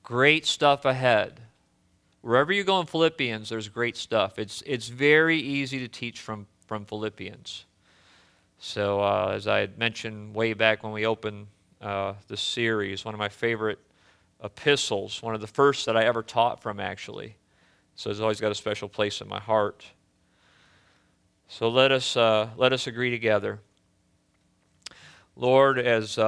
Great stuff ahead. Wherever you go in Philippians, there's great stuff. It's very easy to teach from Philippians. So as I had mentioned way back when we opened this series, one of my favorite epistles, one of the first that I ever taught from, actually. So it's always got a special place in my heart. So let us agree together. Lord, as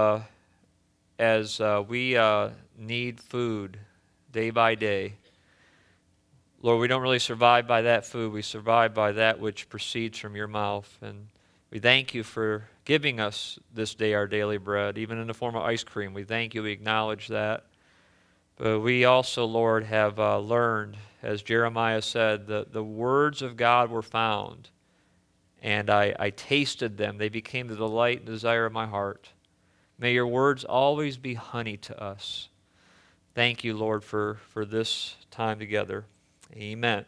we need food day by day, Lord, we don't really survive by that food. We survive by that which proceeds from your mouth. And we thank you for giving us this day our daily bread, even in the form of ice cream. We thank you. We acknowledge that. But we also, Lord, have learned, as Jeremiah said, that the words of God were found, and I tasted them. They became the delight and desire of my heart. May your words always be honey to us. Thank you, Lord, for this time together. Amen.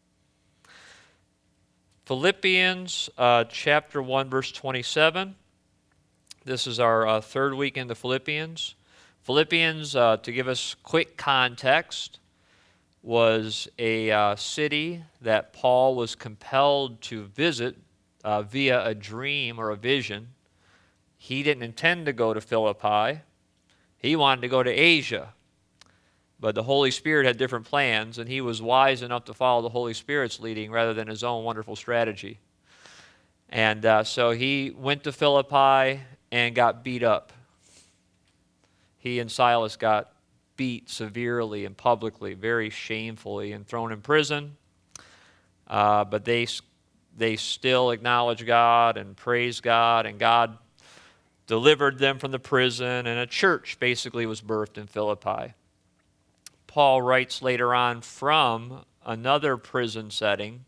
Philippians chapter 1, verse 27. This is our third week into Philippians. Philippians, to give us quick context, was a city that Paul was compelled to visit via a dream or a vision. He didn't intend to go to Philippi. He wanted to go to Asia. But the Holy Spirit had different plans, and he was wise enough to follow the Holy Spirit's leading rather than his own wonderful strategy. And so he went to Philippi and got beat up. He and Silas got beat severely and publicly, very shamefully, and thrown in prison. But they still acknowledged God and praised God, and God delivered them from the prison, and a church basically was birthed in Philippi. Paul writes later on from another prison setting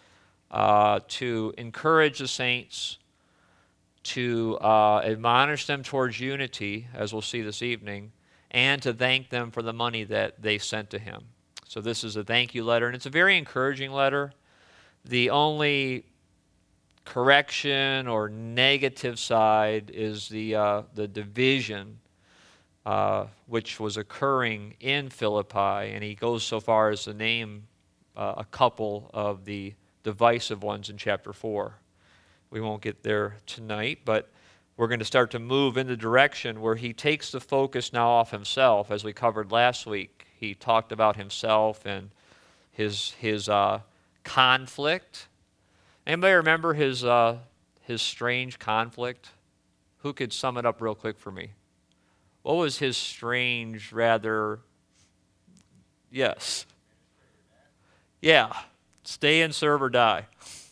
to encourage the saints, to admonish them towards unity, as we'll see this evening, and to thank them for the money that they sent to him. So this is a thank you letter, and it's a very encouraging letter. The only correction or negative side is the division which was occurring in Philippi, and he goes so far as to name a couple of the divisive ones in chapter 4. We won't get there tonight, but we're going to start to move in the direction where he takes the focus now off himself, as we covered last week. He talked about himself and his conflict. Anybody remember his strange conflict? Who could sum it up real quick for me? What was his strange, rather... Yes. Yeah. Stay and serve or die.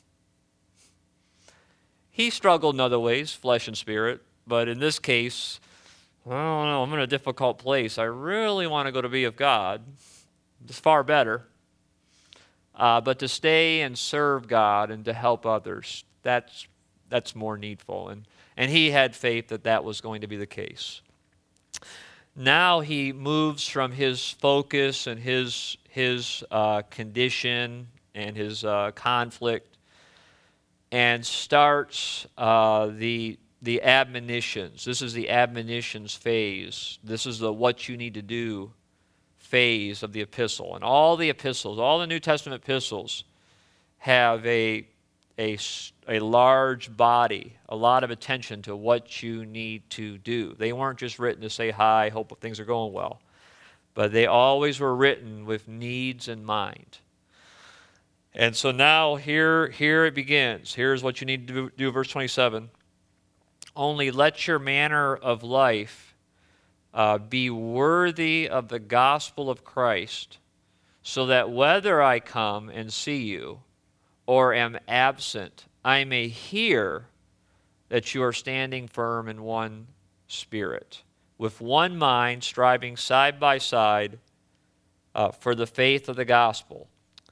He struggled in other ways, flesh and spirit, but in this case, I don't know, I'm in a difficult place. I really want to go to be of God. It's far better. But to stay and serve God and to help others, that's more needful. And he had faith that that was going to be the case. Now he moves from his focus and his condition and his conflict and starts the admonitions. This is the admonitions phase. This is the what you need to do phase of the epistle. And all the epistles, all the New Testament epistles have a large body, a lot of attention to what you need to do. They weren't just written to say hi, hope things are going well, but they always were written with needs in mind. And so now here it begins. Here's what you need to do, verse 27. Only let your manner of life be worthy of the gospel of Christ, so that whether I come and see you or am absent, I may hear that you are standing firm in one spirit, with one mind, striving side by side for the faith of the gospel.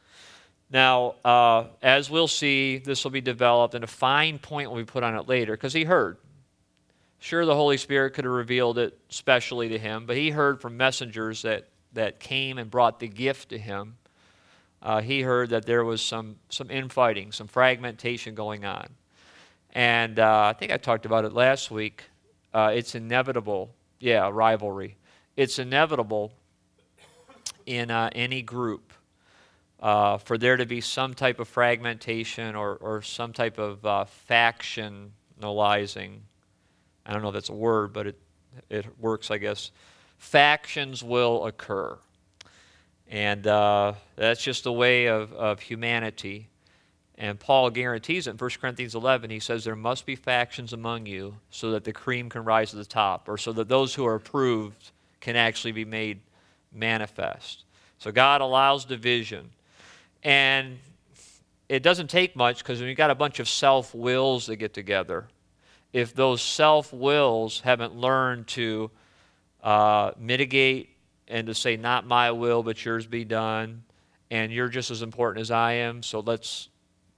Now, as we'll see, this will be developed, and a fine point will be put on it later, because he heard. Sure, the Holy Spirit could have revealed it specially to him, but he heard from messengers that came and brought the gift to him. He heard that there was some infighting, some fragmentation going on. And I think I talked about it last week. It's inevitable. Yeah, rivalry. It's inevitable in any group for there to be some type of fragmentation or some type of factionalizing. I don't know if that's a word, but it works, I guess. Factions will occur. And that's just the way of humanity. And Paul guarantees it in 1 Corinthians 11. He says there must be factions among you so that the cream can rise to the top, or so that those who are approved can actually be made manifest. So God allows division. And it doesn't take much, because when you've got a bunch of self-wills that get together, if those self-wills haven't learned to mitigate and to say, not my will, but yours be done, and you're just as important as I am, so let's,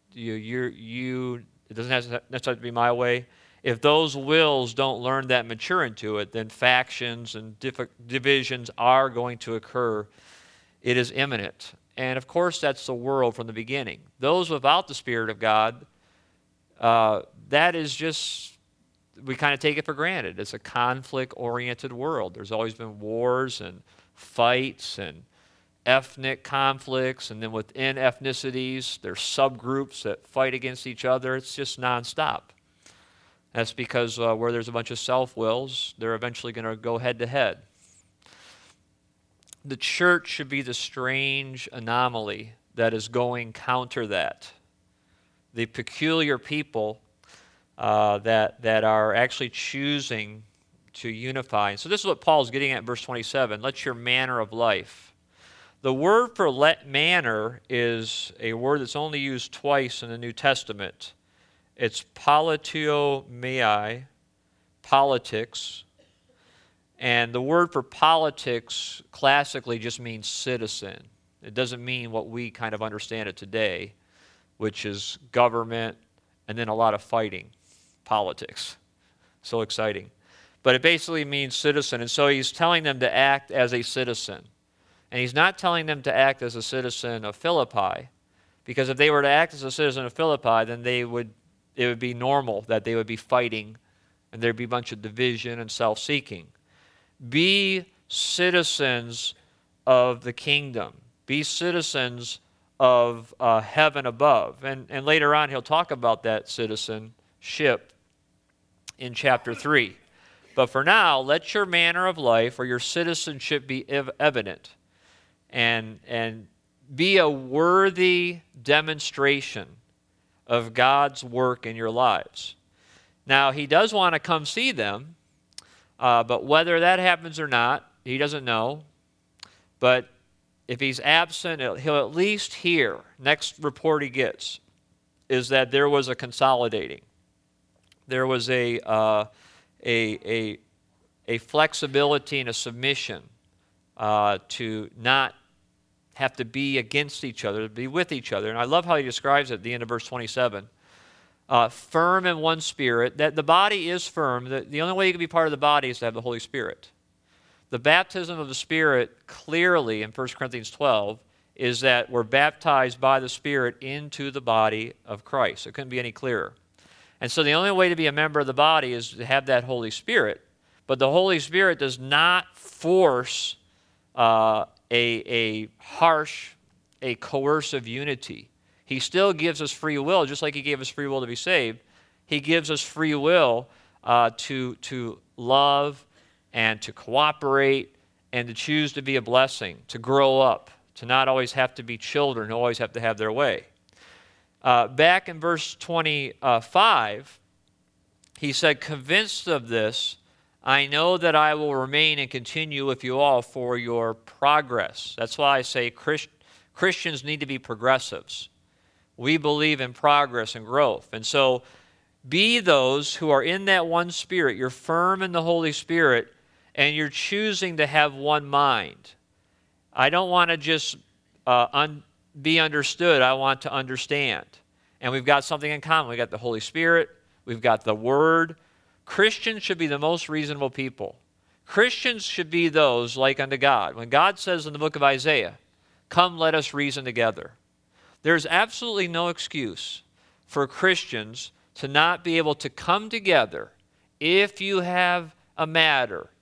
it doesn't necessarily have to be my way. If those wills don't learn that, mature into it, then factions and divisions are going to occur. It is imminent. And of course, that's the world from the beginning. Those without the Spirit of God, that is just, we kind of take it for granted. It's a conflict-oriented world. There's always been wars and fights and ethnic conflicts, and then within ethnicities, there's subgroups that fight against each other. It's just nonstop. That's because where there's a bunch of self-wills, they're eventually going to go head-to-head. The church should be the strange anomaly that is going counter that. The peculiar people that are actually choosing to unify. And so this is what Paul's getting at in verse 27. Let your manner of life. The word for manner is a word that's only used twice in the New Testament. It's politeomai, politics. And the word for politics classically just means citizen. It doesn't mean what we kind of understand it today, which is government and then a lot of fighting. Politics. So exciting. But it basically means citizen. And so he's telling them to act as a citizen. And he's not telling them to act as a citizen of Philippi, because if they were to act as a citizen of Philippi, then it would be normal that they would be fighting and there'd be a bunch of division and self-seeking. Be citizens of the kingdom. Be citizens of heaven above. And later on he'll talk about that citizenship in chapter 3. But for now, let your manner of life or your citizenship be evident. And be a worthy demonstration of God's work in your lives. Now, he does want to come see them, but whether that happens or not, he doesn't know. But if he's absent, he'll at least hear. Next report he gets is that there was a consolidating. There was a flexibility and a submission to not have to be against each other, to be with each other. And I love how he describes it at the end of verse 27. Firm in one spirit, that the body is firm. The only way you can be part of the body is to have the Holy Spirit. The baptism of the Spirit clearly in 1 Corinthians 12 is that we're baptized by the Spirit into the body of Christ. It couldn't be any clearer. And so the only way to be a member of the body is to have that Holy Spirit. But the Holy Spirit does not force a harsh, a coercive unity. He still gives us free will, just like he gave us free will to be saved. He gives us free will to love and to cooperate and to choose to be a blessing, to grow up, to not always have to be children who always have to have their way. Back in verse 25, he said, convinced of this, I know that I will remain and continue with you all for your progress. That's why I say Christians need to be progressives. We believe in progress and growth. And so be those who are in that one Spirit. You're firm in the Holy Spirit, and you're choosing to have one mind. I don't want to just be understood. I want to understand. And we've got something in common. We've got the Holy Spirit. We've got the Word. Christians should be the most reasonable people. Christians should be those like unto God. When God says in the book of Isaiah, come let us reason together, there's absolutely no excuse for Christians to not be able to come together if you have a matter,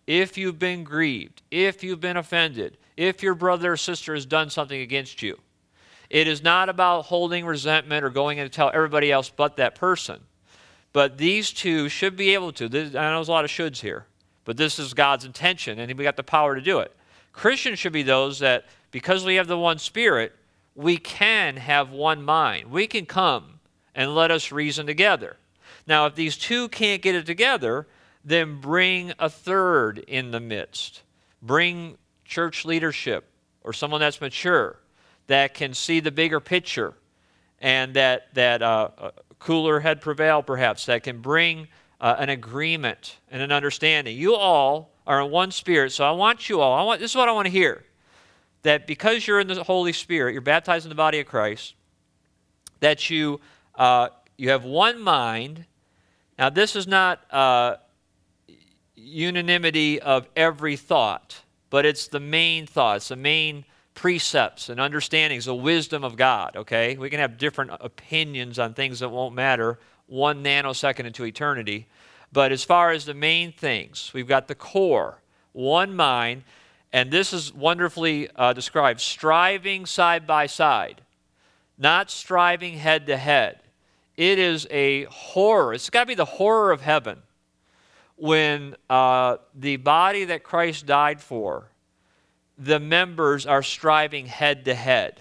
if you've been grieved, if you've been offended, if your brother or sister has done something against you. It is not about holding resentment or going in to tell everybody else but that person. But these two should be able to. I know there's a lot of shoulds here, but this is God's intention, and we got the power to do it. Christians should be those that, because we have the one Spirit, we can have one mind. We can come and let us reason together. Now, if these two can't get it together, then bring a third in the midst. Bring church leadership or someone that's mature that can see the bigger picture, and that cooler head prevail, perhaps, that can bring an agreement and an understanding. You all are in one Spirit, so I want you all, this is what I want to hear, that because you're in the Holy Spirit, you're baptized in the body of Christ, that you have one mind. Now, this is not unanimity of every thought, but it's the main thoughts, the main precepts and understandings, the wisdom of God, okay? We can have different opinions on things that won't matter 1 nanosecond into eternity. But as far as the main things, we've got the core, one mind, and this is wonderfully described, striving side by side, not striving head to head. It is a horror. It's got to be the horror of heaven when the body that Christ died for, the members are striving head to head.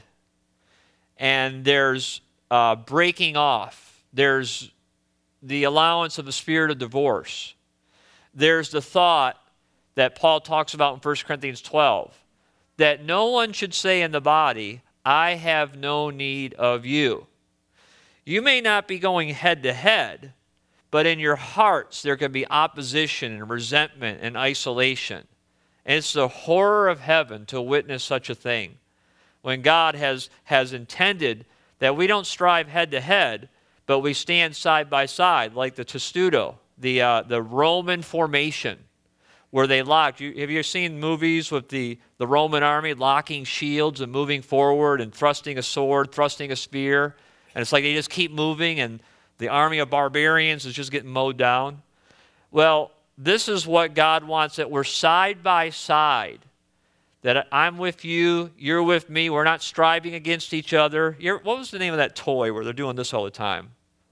And there's breaking off. There's the allowance of the spirit of divorce. There's the thought that Paul talks about in 1 Corinthians 12, that no one should say in the body, I have no need of you. You may not be going head to head, but in your hearts there can be opposition and resentment and isolation. And it's the horror of heaven to witness such a thing, when God has intended that we don't strive head to head, but we stand side by side, like the testudo, the Roman formation, where they locked. Have you seen movies with the Roman army locking shields and moving forward and thrusting a sword, thrusting a spear? And it's like they just keep moving, and the army of barbarians is just getting mowed down. Well, this is what God wants, that we're side by side, that I'm with you, you're with me, we're not striving against each other. What was the name of that toy where they're doing this all the time?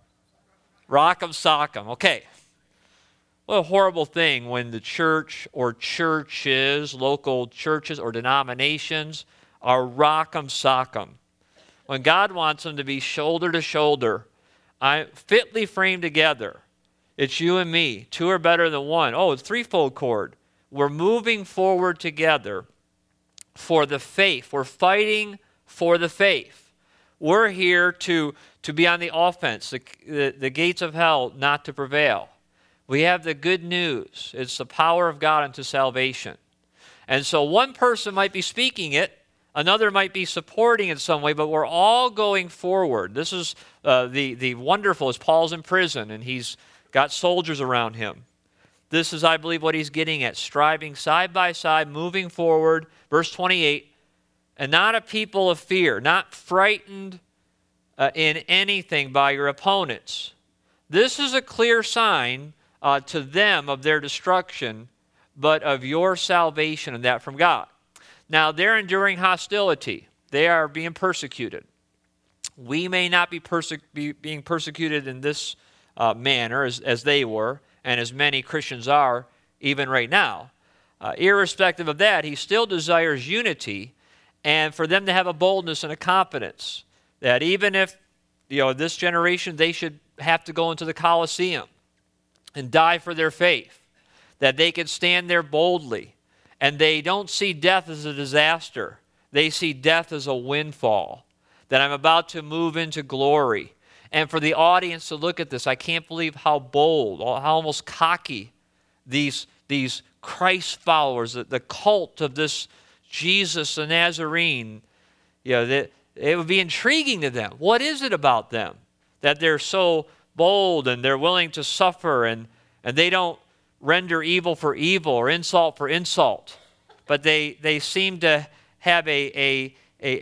Rock'em Sock'em. Okay. What a horrible thing when the church or churches, local churches or denominations, are rock'em sock'em. When God wants them to be shoulder to shoulder, fitly framed together. It's you and me. Two are better than one. Oh, it's threefold cord. We're moving forward together for the faith. We're fighting for the faith. We're here to be on the offense, the gates of hell not to prevail. We have the good news. It's the power of God unto salvation. And so one person might be speaking it, another might be supporting in some way, but we're all going forward. This is the wonderful, as Paul's in prison and he's got soldiers around him. This is, I believe, what he's getting at, striving side by side, moving forward. Verse 28, and not a people of fear, not frightened in anything by your opponents. This is a clear sign to them of their destruction, but of your salvation, and that from God. Now, they're enduring hostility. They are being persecuted. We may not be being persecuted in this manner as they were, and as many Christians are even right now. Irrespective of that, he still desires unity, and for them to have a boldness and a confidence that even if, this generation, they should have to go into the Colosseum and die for their faith, that they can stand there boldly, and they don't see death as a disaster. They see death as a windfall, that I'm about to move into glory. And for the audience to look at this, I can't believe how bold, how almost cocky these Christ followers, the cult of this Jesus the Nazarene, it would be intriguing to them. What is it about them that they're so bold and they're willing to suffer and they don't render evil for evil or insult for insult, but they seem to have a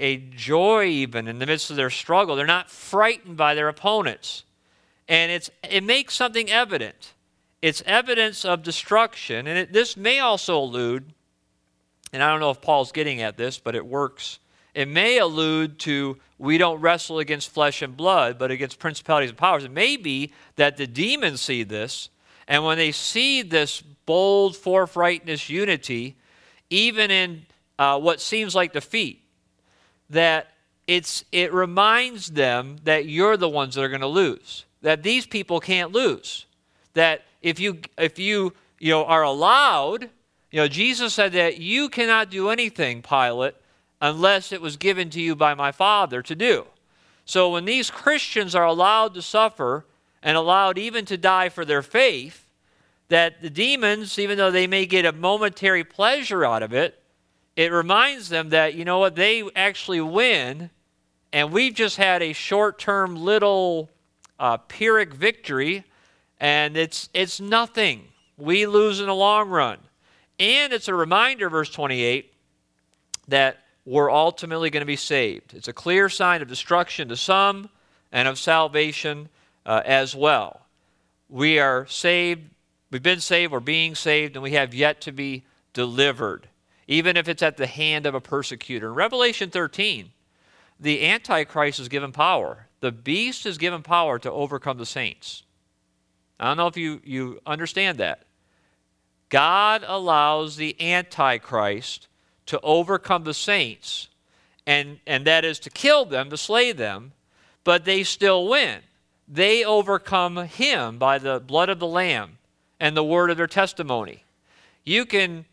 joy even in the midst of their struggle. They're not frightened by their opponents. And it makes something evident. it's evidence of destruction. And this may also allude, and I don't know if Paul's getting at this, but it works. It may allude to we don't wrestle against flesh and blood, but against principalities and powers. It may be that the demons see this, and when they see this bold, forthrightness unity, even in what seems like defeat, that it reminds them that you're the ones that are going to lose, that these people can't lose, that if you are allowed, Jesus said that you cannot do anything, Pilate, unless it was given to you by my Father to do. So when these Christians are allowed to suffer and allowed even to die for their faith, that the demons, even though they may get a momentary pleasure out of it, it reminds them that, you know what, they actually win, and we've just had a short-term little Pyrrhic victory, and it's nothing. We lose in the long run. And it's a reminder, verse 28, that we're ultimately going to be saved. It's a clear sign of destruction to some and of salvation as well. We are saved, we've been saved, we're being saved, and we have yet to be delivered, even if it's at the hand of a persecutor. In Revelation 13, the Antichrist is given power. The beast is given power to overcome the saints. I don't know if you understand that. God allows the Antichrist to overcome the saints, and that is to kill them, to slay them, but they still win. They overcome him by the blood of the Lamb and the word of their testimony. You can,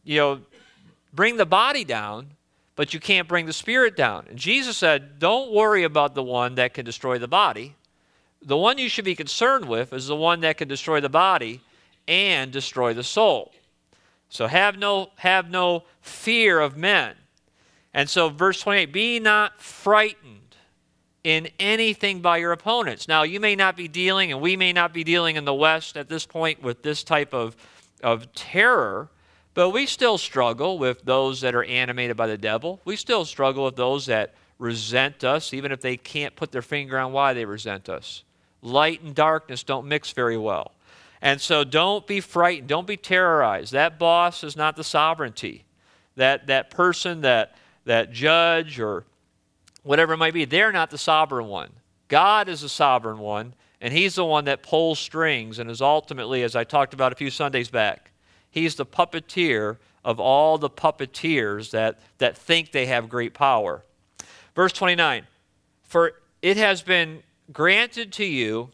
bring the body down, but you can't bring the spirit down. And Jesus said, don't worry about the one that can destroy the body. The one you should be concerned with is the one that can destroy the body and destroy the soul. So have no fear of men. And so verse 28, be not frightened in anything by your opponents. Now, you may not be dealing, and we may not be dealing in the West at this point with this type of terror, but we still struggle with those that are animated by the devil. We still struggle with those that resent us, even if they can't put their finger on why they resent us. Light and darkness don't mix very well. And so don't be frightened. Don't be terrorized. That boss is not the sovereignty. That person, that judge or whatever it might be, they're not the sovereign one. God is the sovereign one, and he's the one that pulls strings and is ultimately, as I talked about a few Sundays back, he's the puppeteer of all the puppeteers that think they have great power. Verse 29, for it has been granted to you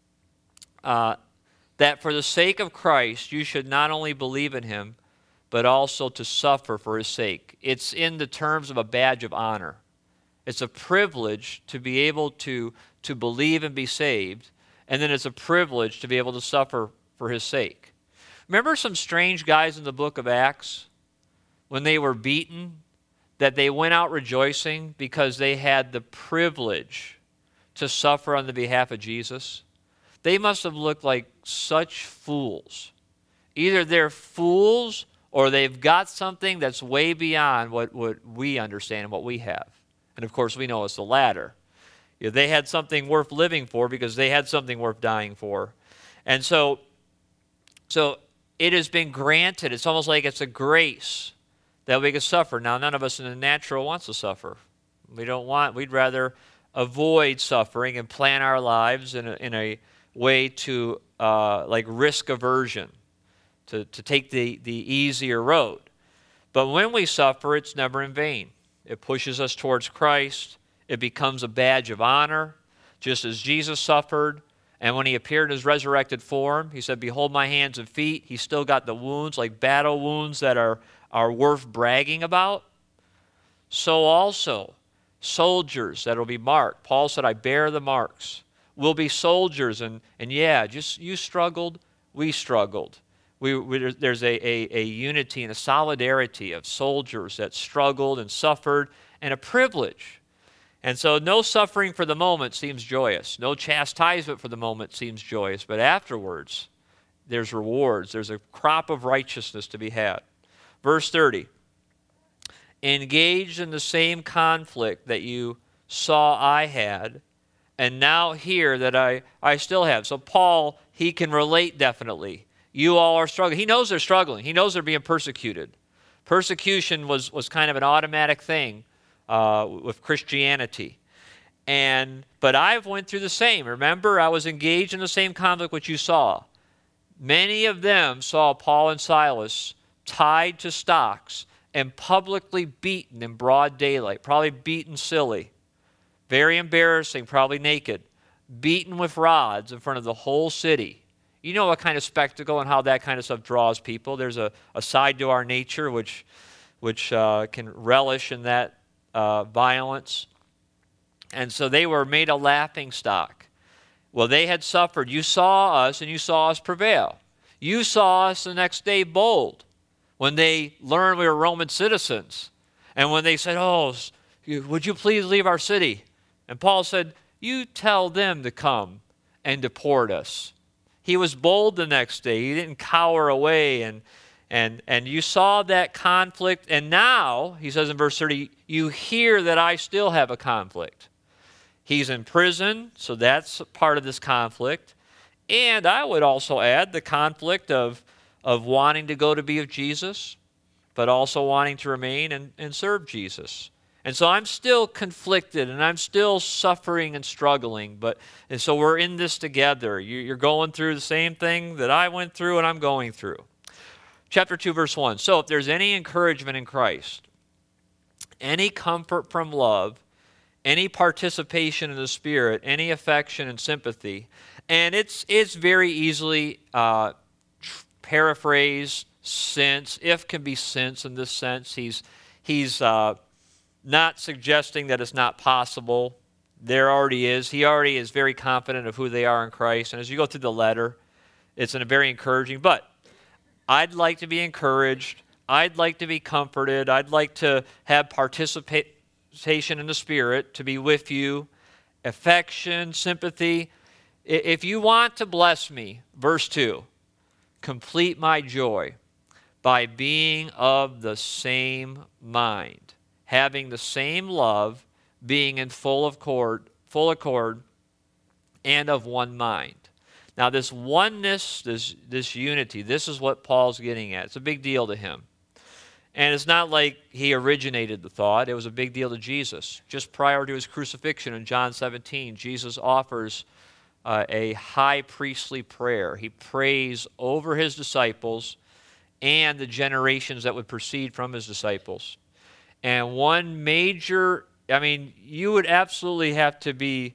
that for the sake of Christ you should not only believe in him, but also to suffer for his sake. It's in the terms of a badge of honor. It's a privilege to be able to believe and be saved, and then it's a privilege to be able to suffer for his sake. Remember some strange guys in the book of Acts when they were beaten, that they went out rejoicing because they had the privilege to suffer on the behalf of Jesus? They must have looked like such fools. Either they're fools or they've got something that's way beyond what we understand and what we have. And of course, we know it's the latter. They had something worth living for because they had something worth dying for. And so it has been granted. It's almost like it's a grace that we can suffer. Now, none of us in the natural wants to suffer. We'd rather avoid suffering and plan our lives in a way to like risk aversion, to take the easier road. But when we suffer, it's never in vain. It pushes us towards Christ. It becomes a badge of honor, just as Jesus suffered. And when he appeared in his resurrected form, he said, behold my hands and feet. He still got the wounds, like battle wounds that are worth bragging about. So also, soldiers that will be marked. Paul said, I bear the marks. We'll be soldiers, and yeah, just you struggled, we struggled. There's a unity and a solidarity of soldiers that struggled and suffered, and a privilege. And so no suffering for the moment seems joyous. No chastisement for the moment seems joyous. But afterwards, there's rewards. There's a crop of righteousness to be had. Verse 30, engaged in the same conflict that you saw I had, and now hear that I still have. So Paul, he can relate definitely. You all are struggling. He knows they're struggling. He knows they're being persecuted. Persecution was kind of an automatic thing with Christianity. But I went through the same. Remember, I was engaged in the same conflict which you saw. Many of them saw Paul and Silas tied to stocks and publicly beaten in broad daylight, probably beaten silly, very embarrassing, probably naked, beaten with rods in front of the whole city. You know what kind of spectacle and how that kind of stuff draws people. There's a side to our nature which can relish in that violence. And so they were made a laughing stock. Well, they had suffered. You saw us, and you saw us prevail. You saw us the next day bold when they learned we were Roman citizens. And when they said, oh, would you please leave our city? And Paul said, you tell them to come and deport us. He was bold the next day. He didn't cower away. And you saw that conflict. And now, he says in verse 30, you hear that I still have a conflict. He's in prison, so that's part of this conflict. And I would also add the conflict of wanting to go to be with Jesus, but also wanting to remain and serve Jesus. And so I'm still conflicted, and I'm still suffering and struggling. And so we're in this together. You're going through the same thing that I went through and I'm going through. Chapter 2, verse 1. So if there's any encouragement in Christ, any comfort from love, any participation in the Spirit, any affection and sympathy. And it's very easily paraphrased, since, if can be since in this sense. He's not suggesting that it's not possible. There already is. He already is very confident of who they are in Christ. And as you go through the letter, it's very encouraging. But I'd like to be encouraged. I'd like to be comforted. I'd like to have participation in the Spirit, to be with you, affection, sympathy. If you want to bless me, verse 2, complete my joy by being of the same mind, having the same love, being in full accord, and of one mind. Now this oneness, this unity, this is what Paul's getting at. It's a big deal to him. And it's not like he originated the thought. It was a big deal to Jesus. Just prior to his crucifixion in John 17, Jesus offers a high priestly prayer. He prays over his disciples and the generations that would proceed from his disciples. And one major, you would absolutely have to be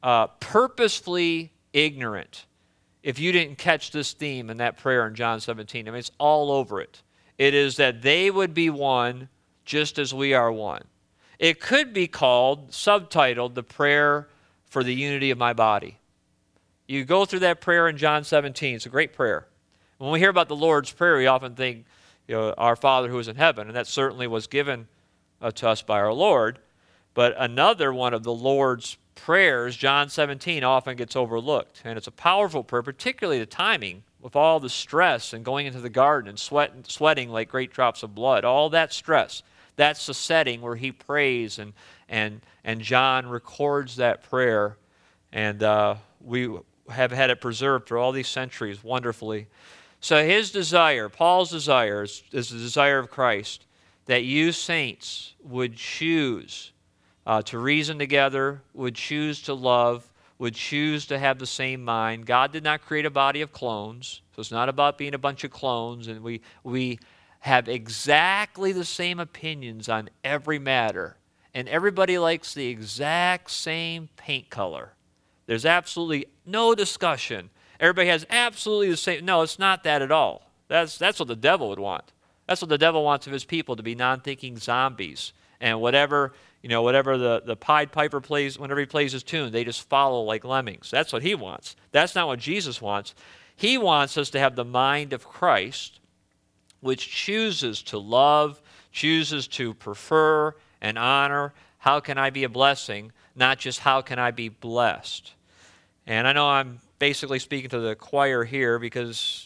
purposefully ignorant if you didn't catch this theme in that prayer in John 17. It's all over it. It is that they would be one just as we are one. It could be called, subtitled, the prayer for the unity of my body. You go through that prayer in John 17. It's a great prayer. When we hear about the Lord's Prayer, we often think, our Father who is in heaven, and that certainly was given to us by our Lord. But another one of the Lord's prayers, John 17, often gets overlooked. And it's a powerful prayer, particularly the timing, with all the stress and going into the garden and sweating like great drops of blood. All that stress. That's the setting where he prays, and John records that prayer. And we have had it preserved for all these centuries wonderfully. So his desire, Paul's desire, is the desire of Christ, that you saints would choose to reason together, would choose to love, would choose to have the same mind. God did not create a body of clones, so it's not about being a bunch of clones, and we have exactly the same opinions on every matter, and everybody likes the exact same paint color. There's absolutely no discussion. Everybody has absolutely the same. No, it's not that at all. That's what the devil would want. That's what the devil wants of his people, to be non-thinking zombies. And whatever the Pied Piper plays, whenever he plays his tune, they just follow like lemmings. That's what he wants. That's not what Jesus wants. He wants us to have the mind of Christ, which chooses to love, chooses to prefer and honor. How can I be a blessing? Not just how can I be blessed. And I know I'm basically speaking to the choir here, because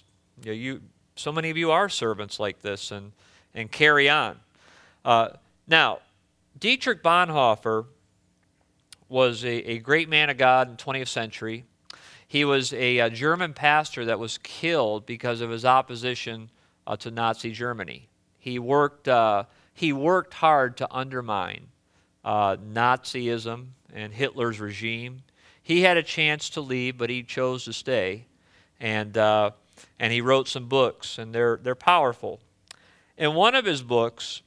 so many of you are servants like this and carry on. Now, Dietrich Bonhoeffer was a great man of God in the 20th century. He was a German pastor that was killed because of his opposition to Nazi Germany. He worked hard to undermine Nazism and Hitler's regime. He had a chance to leave, but he chose to stay, and he wrote some books, and they're powerful. In one of his books,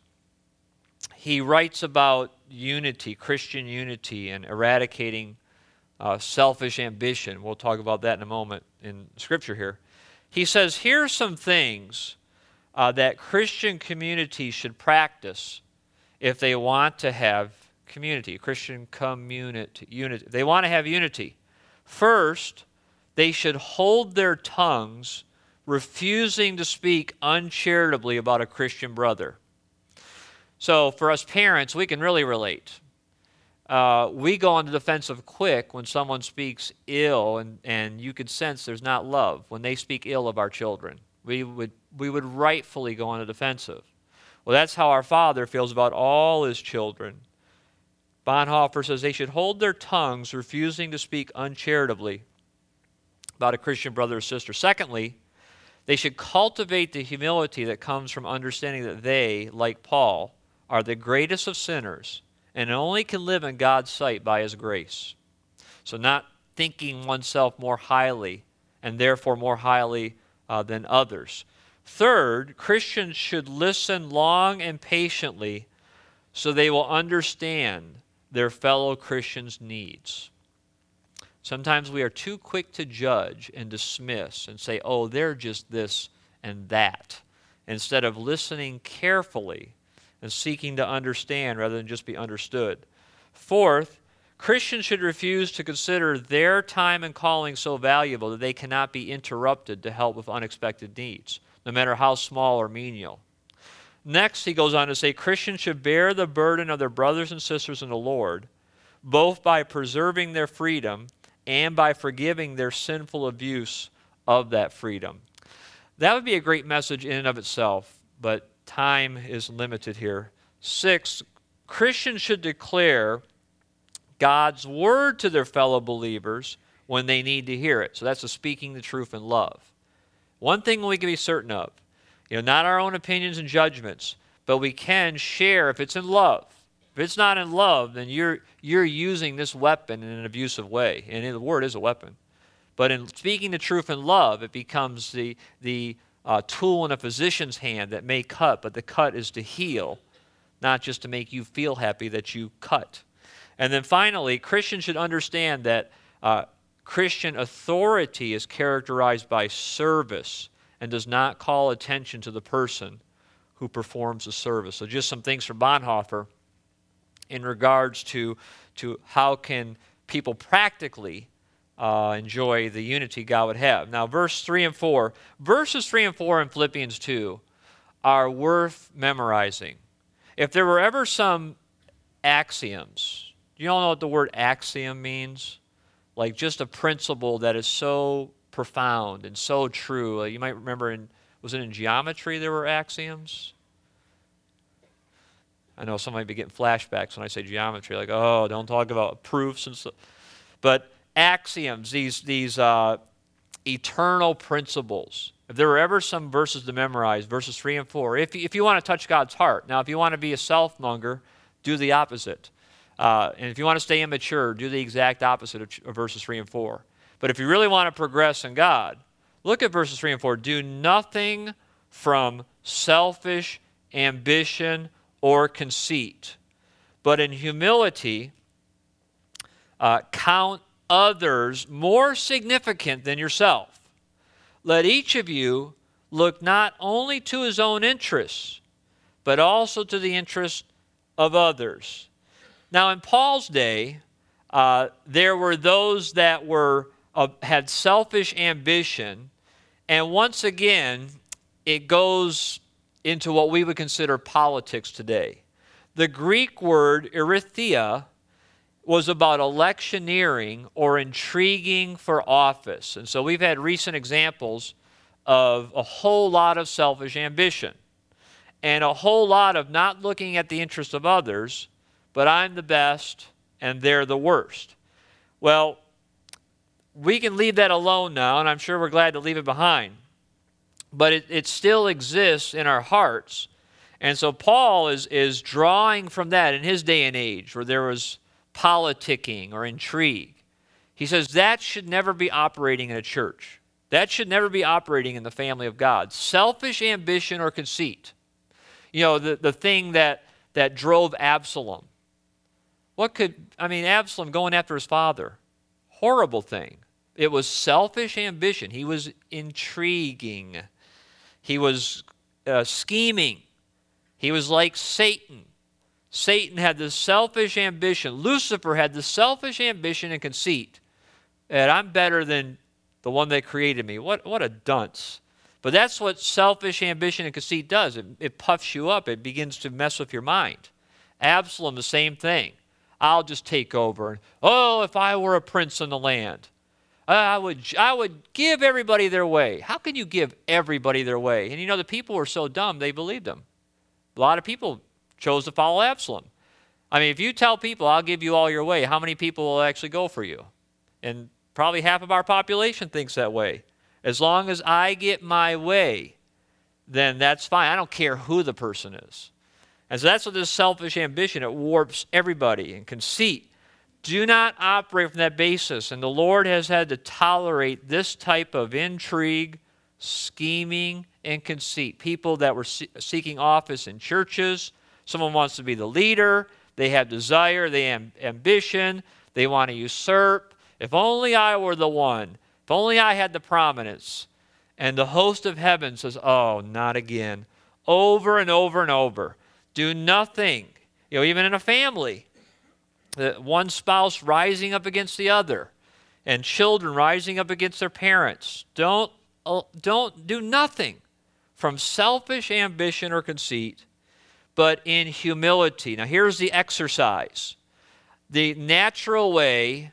he writes about unity, Christian unity, and eradicating selfish ambition. We'll talk about that in a moment in Scripture here. He says, here's some things that Christian communities should practice if they want to have community, Christian community, unity. They want to have unity. First, they should hold their tongues, refusing to speak uncharitably about a Christian brother. So for us parents, we can really relate. We go on the defensive quick when someone speaks ill, and you could sense there's not love when they speak ill of our children. We would rightfully go on the defensive. Well, that's how our Father feels about all His children. Bonhoeffer says they should hold their tongues, refusing to speak uncharitably about a Christian brother or sister. Secondly, they should cultivate the humility that comes from understanding that they, like Paul, are the greatest of sinners and only can live in God's sight by His grace. So not thinking oneself more highly and therefore more highly than others. Third, Christians should listen long and patiently so they will understand their fellow Christians' needs. Sometimes we are too quick to judge and dismiss and say, oh, they're just this and that, instead of listening carefully and seeking to understand rather than just be understood. Fourth, Christians should refuse to consider their time and calling so valuable that they cannot be interrupted to help with unexpected needs, no matter how small or menial. Next, he goes on to say, Christians should bear the burden of their brothers and sisters in the Lord, both by preserving their freedom and by forgiving their sinful abuse of that freedom. That would be a great message in and of itself, but time is limited here. Sixth, Christians should declare God's word to their fellow believers when they need to hear it. So that's the speaking the truth in love. One thing we can be certain of, not our own opinions and judgments, but we can share if it's in love. If it's not in love, then you're using this weapon in an abusive way. And the word is a weapon. But in speaking the truth in love, it becomes the tool in a physician's hand that may cut, but the cut is to heal, not just to make you feel happy that you cut. And then finally, Christians should understand that Christian authority is characterized by service and does not call attention to the person who performs the service. So just some things from Bonhoeffer in regards to how can people practically enjoy the unity God would have. Now, verses 3 and 4 in Philippians 2 are worth memorizing. If there were ever some axioms, do you all know what the word axiom means? Like just a principle that is so profound and so true. You might remember was it in geometry there were axioms? I know some might be getting flashbacks when I say geometry, like, oh, don't talk about proofs and stuff. But axioms, these eternal principles. If there were ever some verses to memorize, verses 3 and 4, if you want to touch God's heart. Now, if you want to be a self-monger, do the opposite. And if you want to stay immature, do the exact opposite of verses 3 and 4. But if you really want to progress in God, look at verses 3 and 4. Do nothing from selfish ambition or conceit, but in humility count others more significant than yourself. Let each of you look not only to his own interests, but also to the interests of others. Now, in Paul's day, there were those that had selfish ambition, and once again, it goes into what we would consider politics today. The Greek word erythia was about electioneering or intriguing for office. And so we've had recent examples of a whole lot of selfish ambition and a whole lot of not looking at the interests of others, but I'm the best and they're the worst. Well, we can leave that alone now, and I'm sure we're glad to leave it behind. But it still exists in our hearts. And so Paul is drawing from that in his day and age where there was politicking or intrigue. He says that should never be operating in a church. That should never be operating in the family of God. Selfish ambition or conceit. You know, the thing that drove Absalom. Absalom going after his father. Horrible thing. It was selfish ambition. He was intriguing. He was scheming. He was like Satan. Satan had this selfish ambition. Lucifer had the selfish ambition and conceit that I'm better than the one that created me. What a dunce. But that's what selfish ambition and conceit does. It puffs you up. It begins to mess with your mind. Absalom, the same thing. I'll just take over. Oh, if I were a prince in the land, I would give everybody their way. How can you give everybody their way? And you know, the people were so dumb, they believed him. A lot of people chose to follow Absalom. I mean, if you tell people, I'll give you all your way, how many people will actually go for you? And probably half of our population thinks that way. As long as I get my way, then that's fine. I don't care who the person is. And so that's what this selfish ambition, it warps everybody. And conceit, do not operate from that basis. And the Lord has had to tolerate this type of intrigue, scheming, and conceit. People that were seeking office in churches. Someone wants to be the leader. They have desire. They have ambition. They want to usurp. If only I were the one. If only I had the prominence. And the host of heaven says, oh, not again. Over and over and over. Do nothing. You know, even in a family. One spouse rising up against the other. And children rising up against their parents. Don't do nothing from selfish ambition or conceit, but in humility. Now here's the exercise. The natural way,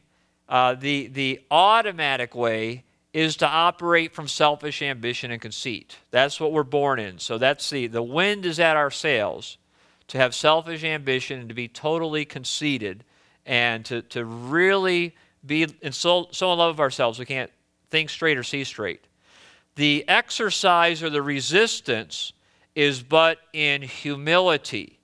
the automatic way is to operate from selfish ambition and conceit. That's what we're born in. So that's the wind is at our sails to have selfish ambition and to be totally conceited and to really be so in love of ourselves we can't think straight or see straight. The exercise or the resistance is but in humility.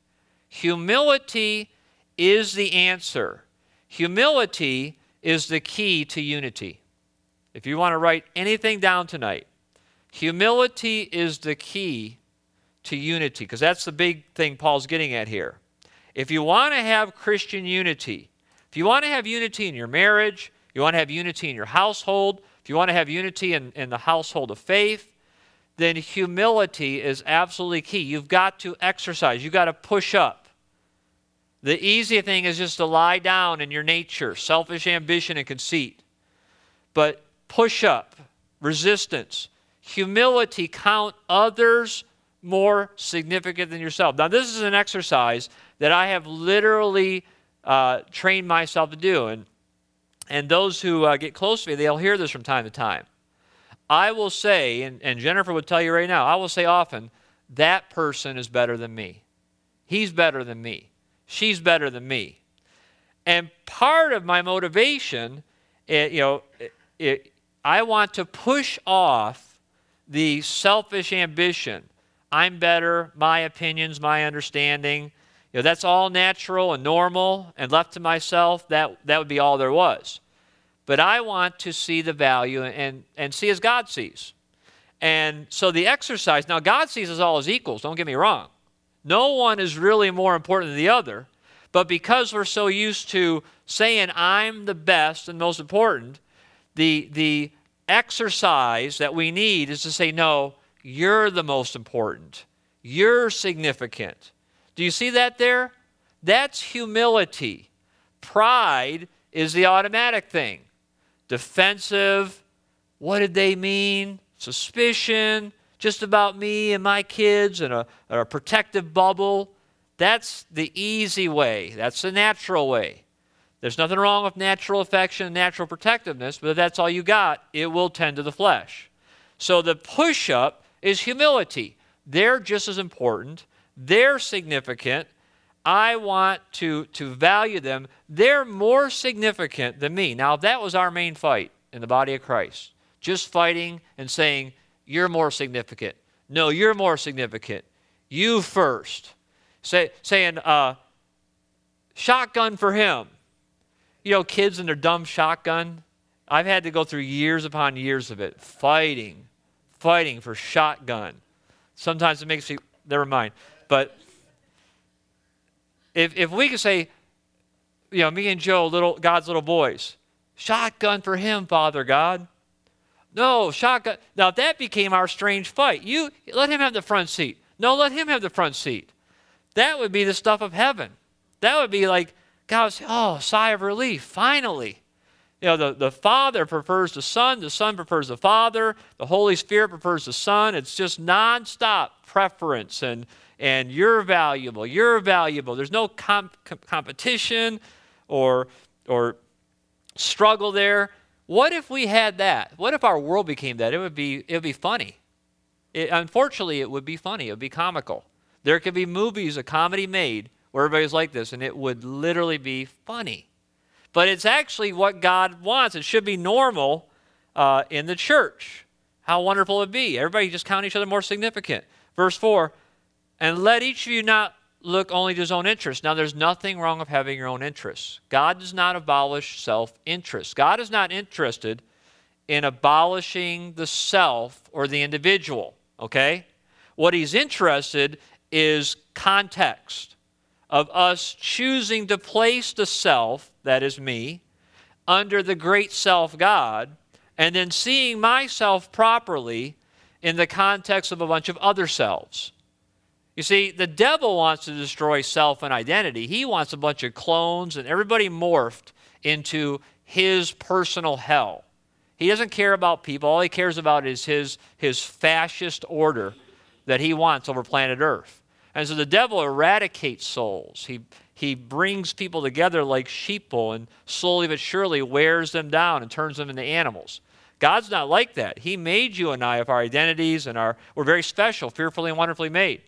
Humility is the answer. Humility is the key to unity. If you want to write anything down tonight, humility is the key to unity, because that's the big thing Paul's getting at here. If you want to have Christian unity, if you want to have unity in your marriage, you want to have unity in your household, if you want to have unity in the household of faith, then humility is absolutely key. You've got to exercise. You've got to push up. The easy thing is just to lie down in your nature, selfish ambition and conceit. But push up, resistance, humility, count others more significant than yourself. Now, this is an exercise that I have literally trained myself to do. And those who get close to me, they'll hear this from time to time. I will say, and Jennifer would tell you right now, I will say often, that person is better than me. He's better than me. She's better than me. And part of my motivation, I want to push off the selfish ambition. I'm better, my opinions, my understanding. That's all natural and normal, and left to myself, that would be all there was. But I want to see the value and see as God sees. And so the exercise, now God sees us all as equals, don't get me wrong. No one is really more important than the other, but because we're so used to saying I'm the best and most important, the exercise that we need is to say, no, you're the most important. You're significant. Do you see that there? That's humility. Pride is the automatic thing. Defensive, what did they mean? Suspicion, just about me and my kids and a protective bubble. That's the easy way. That's the natural way. There's nothing wrong with natural affection and natural protectiveness, but if that's all you got, it will tend to the flesh. So the push-up is humility. They're just as important. They're significant. I want to value them. They're more significant than me. Now, if that was our main fight, in the body of Christ. Just fighting and saying, you're more significant. No, you're more significant. You first. Saying, shotgun for him. You know, kids and their dumb shotgun. I've had to go through years upon years of it. Fighting for shotgun. Sometimes it makes me, never mind. But if we could say, you know, me and Joe, God's little boys, shotgun for him, Father God. No, shotgun. Now, if that became our strange fight, you let him have the front seat. No, let him have the front seat. That would be the stuff of heaven. That would be like, God would say, oh, sigh of relief, finally. You know, the Father prefers the Son prefers the Father, the Holy Spirit prefers the Son. It's just nonstop preference, and you're valuable. There's no competition or struggle there. What if we had that? What if our world became that? It would be funny. Unfortunately, it would be funny. It would be comical. There could be movies, a comedy made, where everybody's like this, and it would literally be funny. But it's actually what God wants. It should be normal in the church. How wonderful it would be. Everybody just count each other more significant. Verse 4, and let each of you not look only to his own interest. Now, there's nothing wrong with having your own interests. God does not abolish self-interest. God is not interested in abolishing the self or the individual, okay? What he's interested is context of us choosing to place the self, that is me, under the great self God, and then seeing myself properly in the context of a bunch of other selves. You see, the devil wants to destroy self and identity. He wants a bunch of clones and everybody morphed into his personal hell. He doesn't care about people. All he cares about is his fascist order that he wants over planet Earth. And so the devil eradicates souls. He brings people together like sheeple and slowly but surely wears them down and turns them into animals. God's not like that. He made you and I with our identities, and we're very special, fearfully and wonderfully made.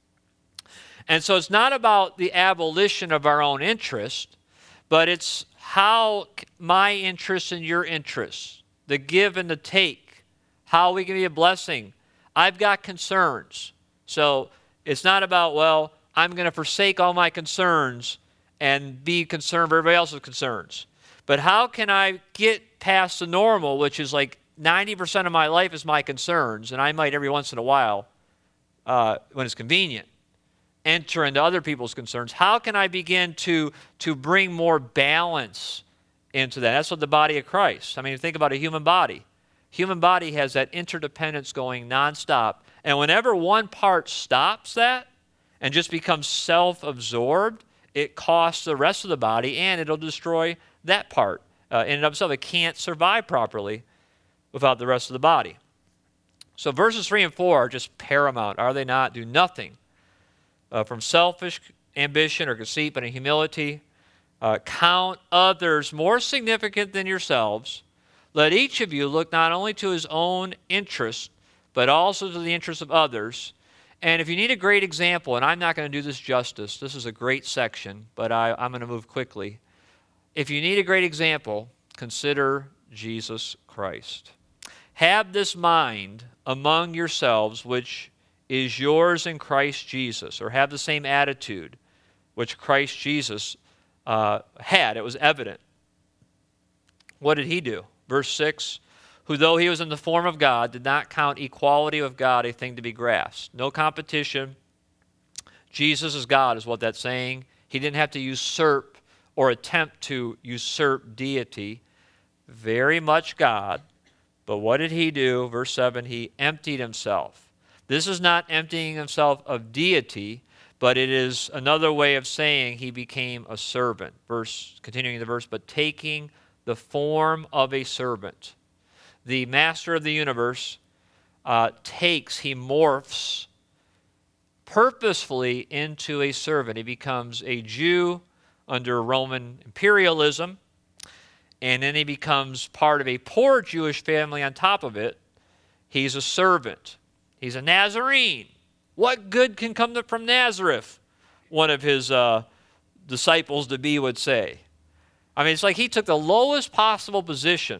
And so it's not about the abolition of our own interest, but it's how my interests and your interests, the give and the take, how we can be a blessing. I've got concerns. So it's not about, well, I'm going to forsake all my concerns and be concerned for everybody else's concerns. But how can I get past the normal, which is like 90% of my life is my concerns, and I might every once in a while, when it's convenient, enter into other people's concerns. How can I begin to bring more balance into that? That's what the body of Christ. I mean, think about a human body. Human body has that interdependence going nonstop. And whenever one part stops that and just becomes self-absorbed, it costs the rest of the body, and it'll destroy that part. In and of itself, it can't survive properly without the rest of the body. So verses 3 and 4 are just paramount, are they not? Do nothing from selfish ambition or conceit, but in humility. Count others more significant than yourselves. Let each of you look not only to his own interest, but also to the interests of others. And if you need a great example, and I'm not going to do this justice, this is a great section, but I'm going to move quickly. If you need a great example, consider Jesus Christ. Have this mind among yourselves, which is yours in Christ Jesus, or have the same attitude which Christ Jesus had. It was evident. What did he do? Verse 6, who though he was in the form of God, did not count equality with God a thing to be grasped. No competition. Jesus is God is what that's saying. He didn't have to usurp or attempt to usurp deity. Very much God. But what did he do? Verse 7, he emptied himself. This is not emptying himself of deity, but it is another way of saying he became a servant. Continuing the verse, but taking the form of a servant. The master of the universe he morphs purposefully into a servant. He becomes a Jew under Roman imperialism, and then he becomes part of a poor Jewish family on top of it. He's a servant. He's a Nazarene. What good can come from Nazareth? One of his disciples to be would say. I mean, it's like he took the lowest possible position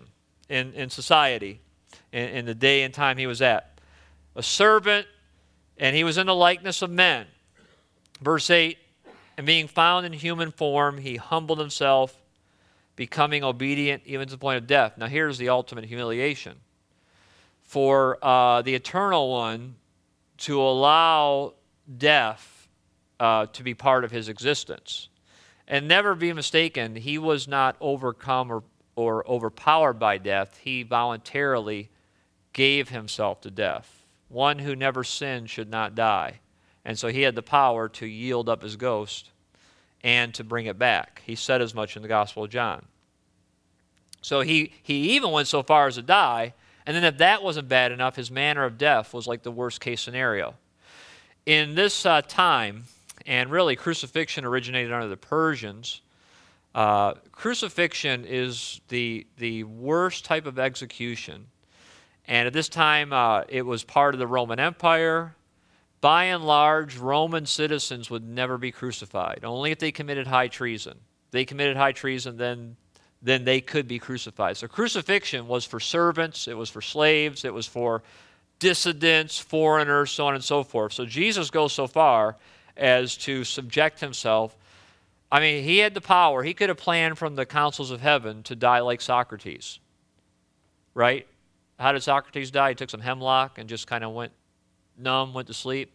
in society in the day and time he was at. A servant, and he was in the likeness of men. Verse 8, and being found in human form, he humbled himself, becoming obedient even to the point of death. Now here's the ultimate humiliation. For the Eternal One to allow death to be part of his existence. And never be mistaken, he was not overcome or overpowered by death. He voluntarily gave himself to death. One who never sinned should not die. And so he had the power to yield up his ghost and to bring it back. He said as much in the Gospel of John. So he even went so far as to die, and then if that wasn't bad enough, his manner of death was like the worst case scenario. In this time, and really crucifixion originated under the Persians, crucifixion is the worst type of execution. And at this time, it was part of the Roman Empire. By and large, Roman citizens would never be crucified, only if they committed high treason. If they committed high treason, then they could be crucified. So crucifixion was for servants, it was for slaves, it was for dissidents, foreigners, so on and so forth. So Jesus goes so far as to subject himself. I mean, he had the power. He could have planned from the councils of heaven to die like Socrates, right? How did Socrates die? He took some hemlock and just kind of went numb, went to sleep.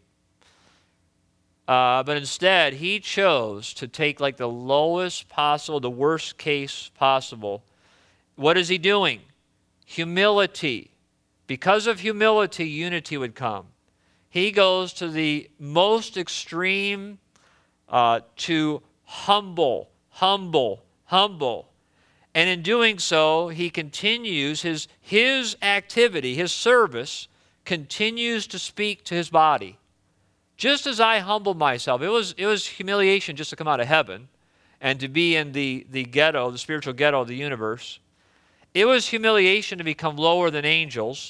But instead, he chose to take like the lowest possible, the worst case possible. What is he doing? Humility. Because of humility, unity would come. He goes to the most extreme to humble. And in doing so, he continues his activity, his service, continues to speak to his body. Just as I humbled myself, it was humiliation just to come out of heaven and to be in the ghetto, the spiritual ghetto of the universe. It was humiliation to become lower than angels.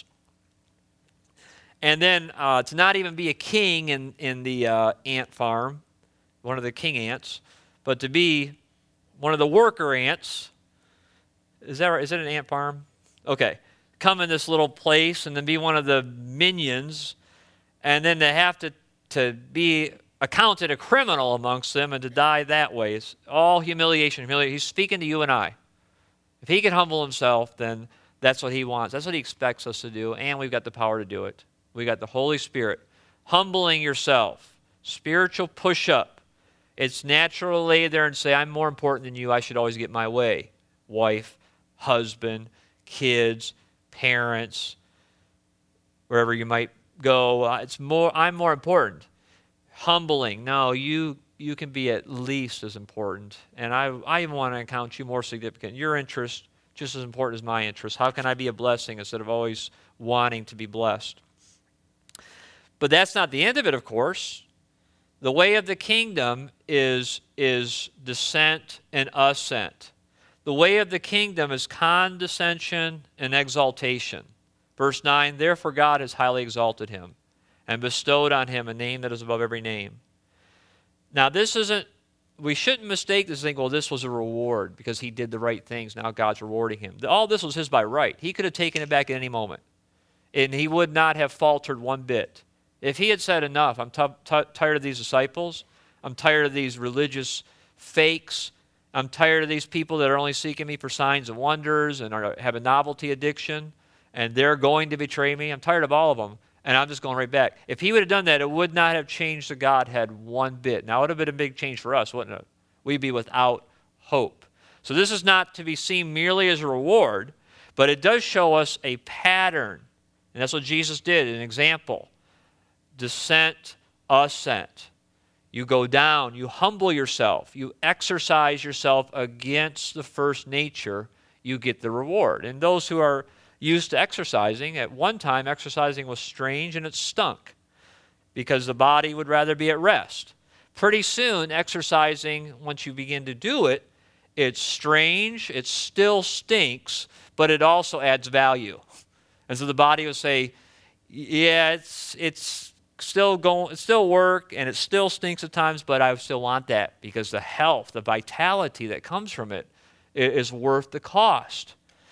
And then to not even be a king in the ant farm, one of the king ants, but to be one of the worker ants. Is that right? Is it an ant farm? Okay. Come in this little place and then be one of the minions, and then to have to be accounted a criminal amongst them and to die that way. It's all humiliation. He's speaking to you and I. If he can humble himself, then that's what he wants. That's what he expects us to do, and we've got the power to do it. We got the Holy Spirit. Humbling yourself. Spiritual push-up. It's natural to lay there and say, I'm more important than you. I should always get my way. Wife, husband, kids, parents, wherever you might go. I'm more important. Humbling. No, you can be at least as important. And I even want to count you more significant. Your interest just as important as my interest. How can I be a blessing instead of always wanting to be blessed? But that's not the end of it, of course. The way of the kingdom is descent and ascent. The way of the kingdom is condescension and exaltation. Verse 9, therefore God has highly exalted him and bestowed on him a name that is above every name. Now we shouldn't mistake this and think, well, this was a reward because he did the right things. Now God's rewarding him. All this was his by right. He could have taken it back at any moment. And he would not have faltered one bit. If he had said enough, I'm tired of these disciples. I'm tired of these religious fakes. I'm tired of these people that are only seeking me for signs and wonders and have a novelty addiction, and they're going to betray me. I'm tired of all of them, and I'm just going right back. If he would have done that, it would not have changed the Godhead one bit. Now, it would have been a big change for us, wouldn't it? We'd be without hope. So this is not to be seen merely as a reward, but it does show us a pattern, and that's what Jesus did, an example. Descent, ascent. You go down, you humble yourself, you exercise yourself against the first nature, you get the reward. And those who are used to exercising, at one time exercising was strange and it stunk because the body would rather be at rest. Pretty soon, exercising, once you begin to do it, it's strange, it still stinks, but it also adds value. And so the body would say, yeah, it's still going, it still work, and it still stinks at times, but I still want that because the health, the vitality that comes from it is worth the cost.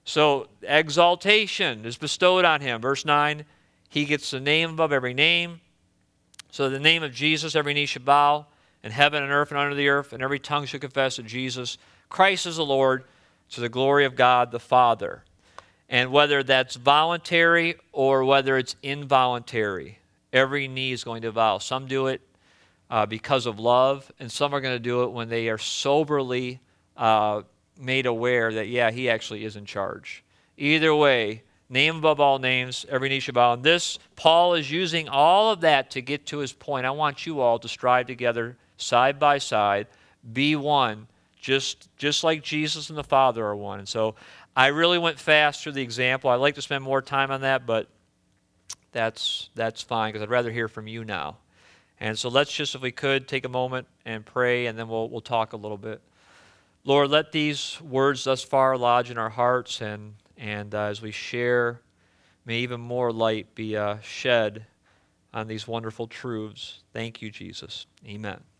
So exaltation is bestowed on him. Verse 9, he gets the name above every name. So the name of Jesus, every knee should bow, in heaven and earth and under the earth, and every tongue should confess that Jesus Christ is the Lord, to the glory of God the Father. And whether that's voluntary or whether it's involuntary, every knee is going to bow. Some do it because of love, and some are going to do it when they are soberly made aware that, yeah, he actually is in charge. Either way, name above all names, every knee shall bow. And this, Paul is using all of that to get to his point. I want you all to strive together, side by side, be one, just like Jesus and the Father are one. And so I really went fast through the example. I'd like to spend more time on that, but that's fine, because I'd rather hear from you now. And so let's just, if we could, take a moment and pray, and then we'll talk a little bit. Lord, let these words thus far lodge in our hearts, and as we share, may even more light be shed on these wonderful truths. Thank you, Jesus. Amen.